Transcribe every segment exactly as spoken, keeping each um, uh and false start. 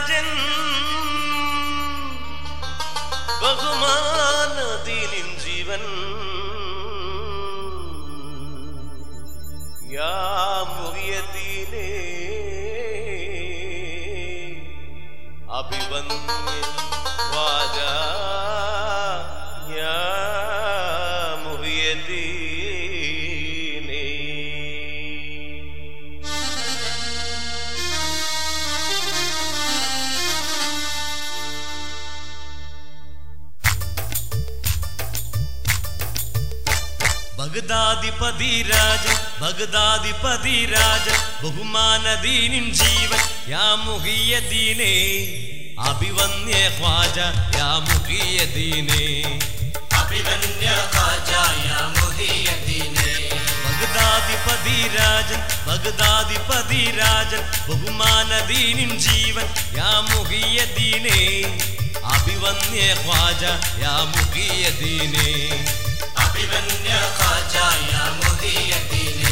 രാജൻ ബഹുമാനദീനിൻ ജീവൻ യാ മുഹിയദ്ദീനേ അഭിവന്ദ്യ ഖ്വാജാ യാ മുഹിയദ്ദീനേ. ബഗ്ദാദിപതി രാജൻ ബഗ്ദാദിപതി രാജൻ ബഹുമാനദീനിൻ ജീവൻ യാ മുഹിയദ്ദീനേ അഭിവന്ദ്യ ഖ്വാജ യാ മുഹിയദ്ദീനേ അഭിവന്ദ്യ ഖ്വാജ യാ മുഹിയദ്ദീനേ. ബഗ്ദാദിപതി രാജൻ ബഗ്ദാദിപതി രാജൻ ബഹുമാനദീനിൻ ജീവൻ യാ മുഹിയദ്ദീനേ അഭിവന്ദ്യ ഖ്വാജ യാ മുഹിയദ്ദീനേ അഭിവന്ദ്യ ഖ്വാജ യാ മുഹിയദ്ദീനേ.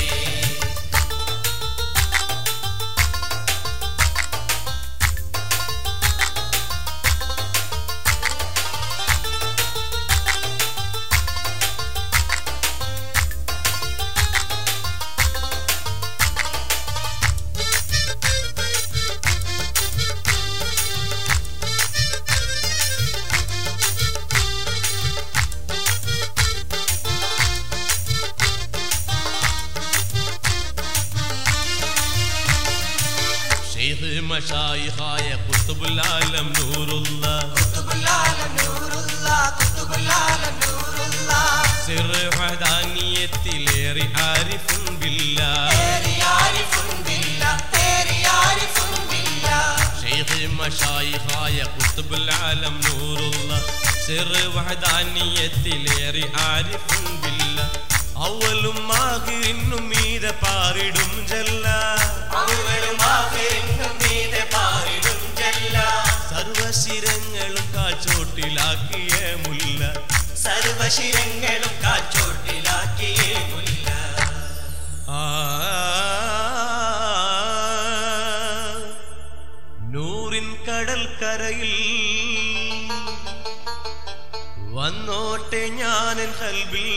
മശായിഖായ ഖുത്ബുൽ ആലം നൂറുല്ലാഹ് ഖുത്ബുൽ ആലം നൂറുല്ലാഹ് ഖുത്ബുൽ ആലം നൂറുല്ലാഹ് സിർ വഹദാനിയത്തിലേറി ആരിഫുൻ ബില്ലാഹ് തേരി ആരിഫുൻ ബില്ലാഹ് തേരി ആരിഫുൻ ബില്ലാഹ്. ശൈഖ് മശായിഖായ ഖുത്ബുൽ ആലം നൂറുല്ലാഹ് സിർ വഹദാനിയത്തിലേറി ആരിഫുൻ ബില്ലാഹ് അവലും ആഖിറിനും മീതെ പാറിടും ജല്ല അവലും ആഖിറിനും മീതെ പാറിടും ജല്ല സർവശിരങ്ങളും കാൽച്ചോട്ടിലാക്കിയ മുല്ല സർവശിരങ്ങളും കാൽച്ചോട്ടിലാക്കിയ മുല്ല. ആ നൂറിൻ കടൽ കരയിൽ വന്നോട്ടെ ഞാനൻ കൽബിൽ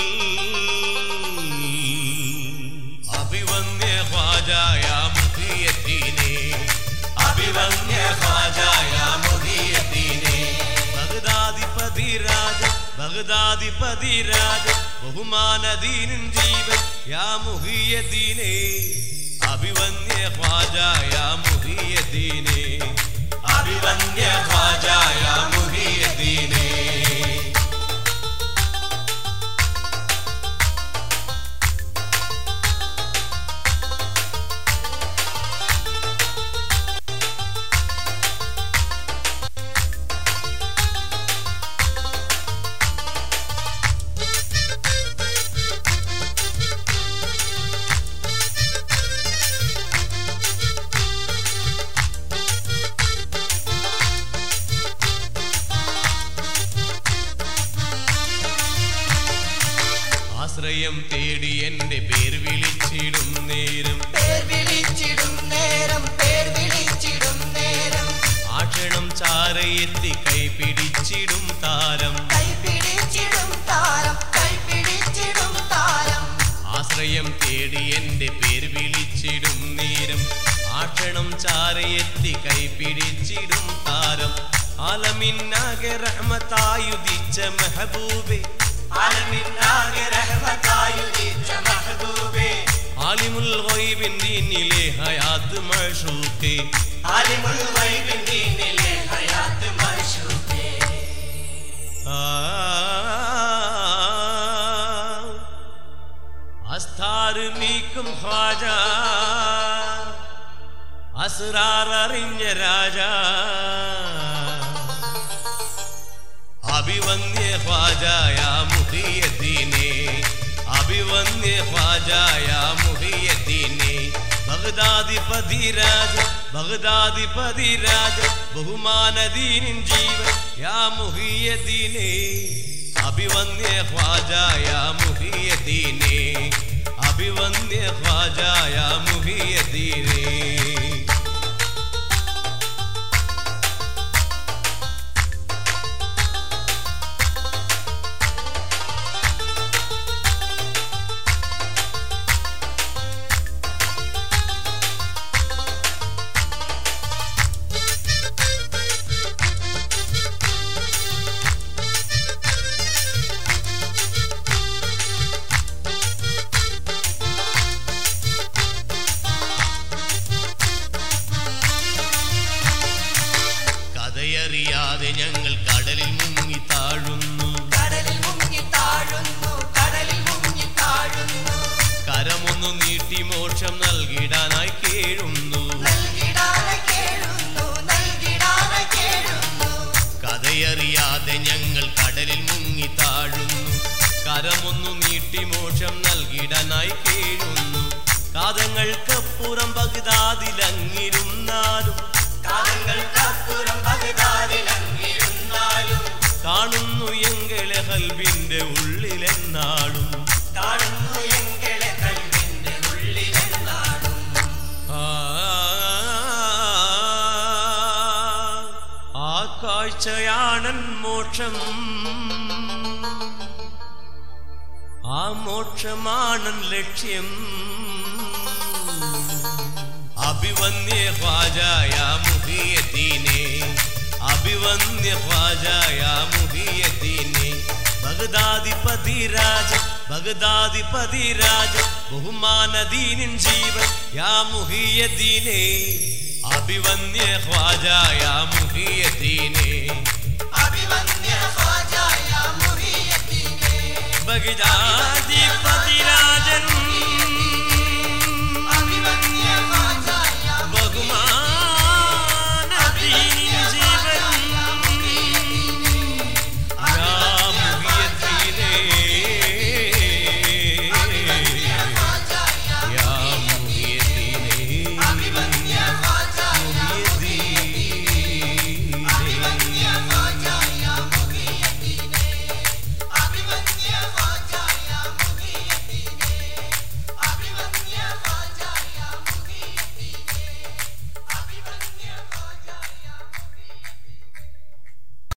അഭിവന്ദ്യ ഖ്വാജ യാ മുഹിയദ്ദീനേ അഭിവന്ദ്യ ഖ്വാജ യാ മുഹിയദ്ദീനേ. ബഗ്ദാദിപതി രാജൻ ബഗ്ദാദിപതി രാജൻ ബഹുമാനദീനിൻ ജീവൻ യാ മുഹിയദ്ദീനേ അഭിവന്ദ്യ ഖ്വാജ യാ മുഹിയദ്ദീനേ അഭിവന്ദ്യ ഖ്വാജ യാ മുഹിയദ്ദീനേ. ആശ്രയം തേടി എന്റെ പേർ വിളിച്ചിടും നേരം പേർ വിളിച്ചിടും നേരം പേർ വിളിച്ചിടും നേരം ആക്ഷണം ചാരയെത്തി കൈപിടിച്ചിടും താരം കൈപിടിച്ചിടും താരം കൈപിടിച്ചിടും താരം. ആശ്രയം തേടി എന്റെ പേർ വിളിച്ചിടും നേരം ആക്ഷണം ചാരയെത്തി കൈപിടിച്ചിടും താരം ആലമിന്നാകെ റഹ്മത്തായുദിച്ച മെഹബൂബേ ആലമിന്നാകെ റഹ്മത്തായുദിച്ച മെഹബൂബേ ആലിമുൽ ഗൈബിൻ ദീനിലെ ഹയാത്ത് മഅ്ശൂഖേ ആലിമുൽ ഗൈബിൻ ദീനിലെ ഹയാത്ത് മഅ്ശൂഖേ. അസ്താർ നീക്കും ഖ്വാജ അസ്റാർ അറിഞ്ഞ രാജ അഭിവന്ദ്യ ഖ്വാജ യാ മുഹിയദ്ദീനേ അഭിവന്ദ്യ ഖ്വാജ യാ മുഹിയദ്ദീനേ ബഗ്ദാദിപതി രാജൻ ബഗ്ദാദിപതി രാജൻ ബഹുമാനദീനിൻ ജീവൻ യാ മുഹിയദ്ദീനേ അഭിവന്ദ്യ ഖ്വാജ യാ മുഹിയദ്ദീനേ അഭിവന്ദ്യ ഖ്വാജ യാ മുഹിയദ്ദീനേ. താഴുന്നു, കടലിൽ മുങ്ങി താഴുന്നു, കടലിൽ മുങ്ങി താഴുന്നു. കരമൊന്നു നീട്ടി മോക്ഷം നൽകിടാനായി കേഴുന്നു, നൽകിടാനായി കേഴുന്നു, നൽകിടാനായി കേഴുന്നു. കഥയറിയാതെ ഞങ്ങൾ കടലിൽ മുങ്ങി താഴുന്നു, കരമൊന്നു നീട്ടി മോക്ഷം നൽകിടാനായി കേഴുന്നു. കാതങ്ങൾക്കപ്പുറം ബഗ്ദാദിലങ്ങിരുന്നാലും, കാലങ്ങൾക്കപ്പുറം ബഗ്ദാദിലങ്ങിരുന്നാലും, കാണുന്നു എങ്കിലെ കൽബിന്റെ ഉള്ളിലെന്നാളും, കാണുന്നു എങ്കിലെ കൽബിന്റെ ഉള്ളിലെന്നാളും. ആ ആ കാഴ്ചയാണൻ മോക്ഷം, ആ മോക്ഷമാണൻ ലക്ഷ്യം. അഭിവന്യ ഖ്വാജായ മുഹിയദ്ദീനെ, അഭിവന്യ ഖ്വാജായ മുഹിയദ്ദീനെ, ബഗ്ദാദിപതി രാജ, ബഗ്ദാദിപതി രാജ, ബഹുമാനദീനിൻ ജീവൻ യാ മുഹിയദ്ദീനെ, അഭിവന്യ ഖ്വാജായ മുഹിയദ്ദീനെ, അഭിവന്യ ഖ്വാജായ മുഹിയദ്ദീനെ, ബഗ്ദാദ്